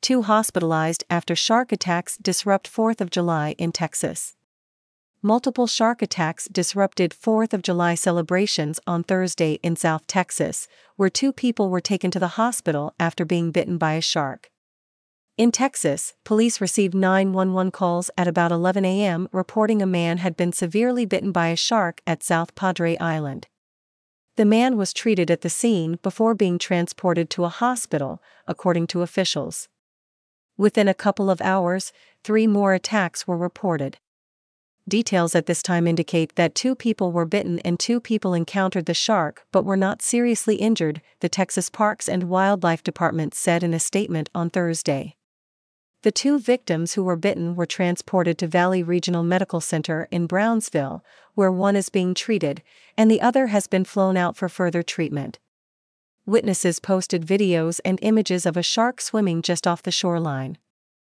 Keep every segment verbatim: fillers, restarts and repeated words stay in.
two hospitalized after shark attacks disrupt fourth of July in Texas. Multiple shark attacks disrupted fourth of July celebrations on Thursday in South Texas, where two people were taken to the hospital after being bitten by a shark. In Texas, police received nine one one calls at about eleven a m reporting a man had been severely bitten by a shark at South Padre Island. The man was treated at the scene before being transported to a hospital, according to officials. Within a couple of hours, three more attacks were reported. Details at this time indicate that two people were bitten and two people encountered the shark but were not seriously injured, the Texas Parks and Wildlife Department said in a statement on Thursday. The two victims who were bitten were transported to Valley Regional Medical Center in Brownsville, where one is being treated, and the other has been flown out for further treatment. Witnesses posted videos and images of a shark swimming just off the shoreline.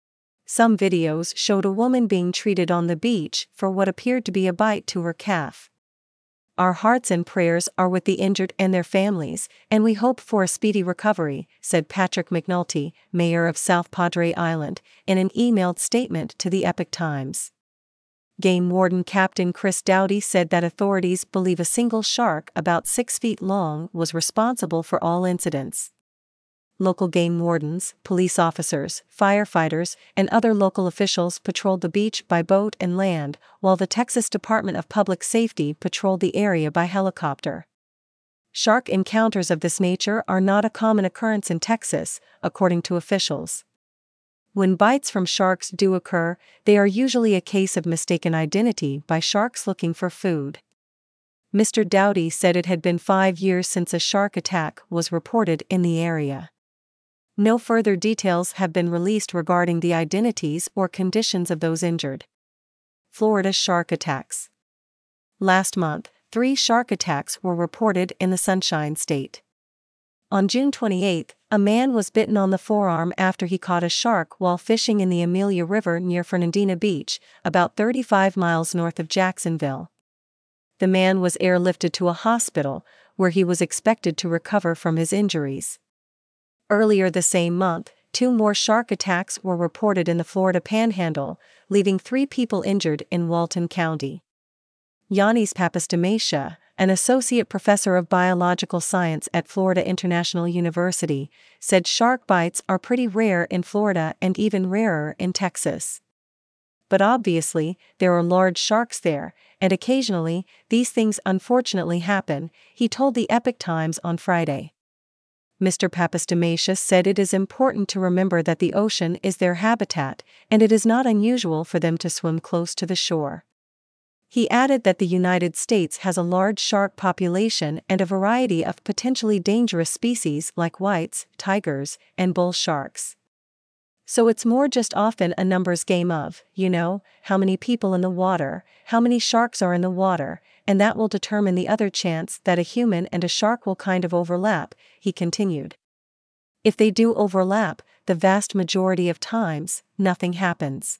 Some videos showed a woman being treated on the beach for what appeared to be a bite to her calf. "Our hearts and prayers are with the injured and their families, and we hope for a speedy recovery," said Patrick McNulty, mayor of South Padre Island, in an emailed statement to the Epoch Times. Game Warden Captain Chris Doughty said that authorities believe a single shark about six feet long was responsible for all incidents. Local game wardens, police officers, firefighters, and other local officials patrolled the beach by boat and land, while the Texas Department of Public Safety patrolled the area by helicopter. Shark encounters of this nature are not a common occurrence in Texas, according to officials. When bites from sharks do occur, they are usually a case of mistaken identity by sharks looking for food. Mister Doughty said it had been five years since a shark attack was reported in the area. No further details have been released regarding the identities or conditions of those injured. Florida shark attacks. Last month, three shark attacks were reported in the Sunshine State. On June twenty-eighth, a man was bitten on the forearm after he caught a shark while fishing in the Amelia River near Fernandina Beach, about thirty-five miles north of Jacksonville. The man was airlifted to a hospital, where he was expected to recover from his injuries. Earlier the same month, two more shark attacks were reported in the Florida Panhandle, leaving three people injured in Walton County. Yanis Papastamacea, an associate professor of biological science at Florida International University, said shark bites are pretty rare in Florida and even rarer in Texas. But obviously, there are large sharks there, and occasionally, these things unfortunately happen, he told the Epoch Times on Friday. Mister Papastamacea said it is important to remember that the ocean is their habitat, and it is not unusual for them to swim close to the shore. He added that the United States has a large shark population and a variety of potentially dangerous species like whites, tigers, and bull sharks. So it's more just often a numbers game of, you know, how many people in the water, how many sharks are in the water, and that will determine the other chance that a human and a shark will kind of overlap, he continued. If they do overlap, the vast majority of times, nothing happens.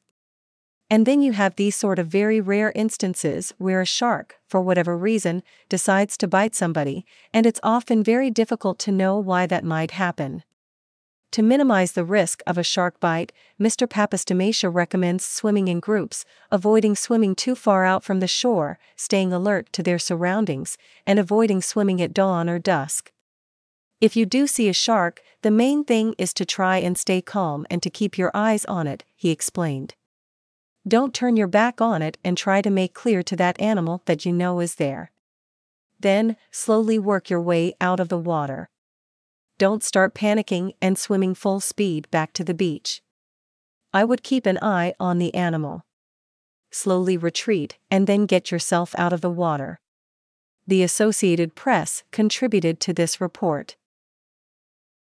And then you have these sort of very rare instances where a shark, for whatever reason, decides to bite somebody, and it's often very difficult to know why that might happen. To minimize the risk of a shark bite, Mister Papastamacea recommends swimming in groups, avoiding swimming too far out from the shore, staying alert to their surroundings, and avoiding swimming at dawn or dusk. If you do see a shark, the main thing is to try and stay calm and to keep your eyes on it, he explained. Don't turn your back on it and try to make clear to that animal that you know is there. Then, slowly work your way out of the water. Don't start panicking and swimming full speed back to the beach. I would keep an eye on the animal. Slowly retreat and then get yourself out of the water. The Associated Press contributed to this report.